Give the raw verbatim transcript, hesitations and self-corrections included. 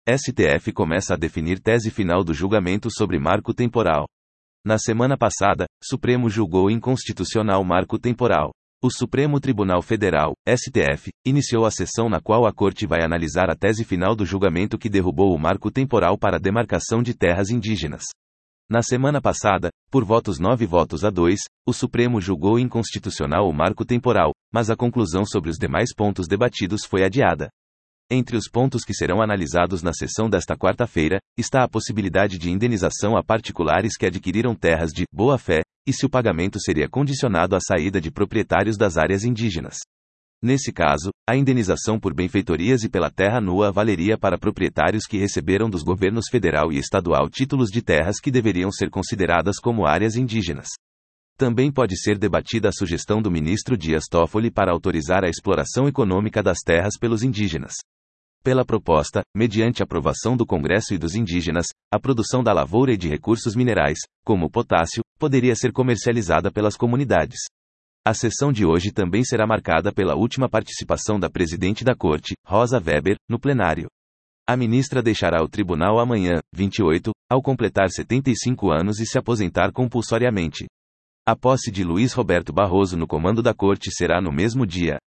S T F começa a definir tese final do julgamento sobre marco temporal. Na semana passada, Supremo julgou inconstitucional marco temporal. O Supremo Tribunal Federal, S T F, iniciou a sessão na qual a Corte vai analisar a tese final do julgamento que derrubou o marco temporal para a demarcação de terras indígenas. Na semana passada, por votos nove votos a dois, o Supremo julgou inconstitucional o marco temporal, mas a conclusão sobre os demais pontos debatidos foi adiada. Entre os pontos que serão analisados na sessão desta quarta-feira, está a possibilidade de indenização a particulares que adquiriram terras de boa-fé, e se o pagamento seria condicionado à saída de proprietários das áreas indígenas. Nesse caso, a indenização por benfeitorias e pela terra nua valeria para proprietários que receberam dos governos federal e estadual títulos de terras que deveriam ser consideradas como áreas indígenas. Também pode ser debatida a sugestão do ministro Dias Toffoli para autorizar a exploração econômica das terras pelos indígenas. Pela proposta, mediante aprovação do Congresso e dos indígenas, a produção da lavoura e de recursos minerais, como o potássio, poderia ser comercializada pelas comunidades. A sessão de hoje também será marcada pela última participação da presidente da Corte, Rosa Weber, no plenário. A ministra deixará o tribunal amanhã, vinte e oito, ao completar setenta e cinco anos e se aposentar compulsoriamente. A posse de Luiz Roberto Barroso no comando da Corte será no mesmo dia.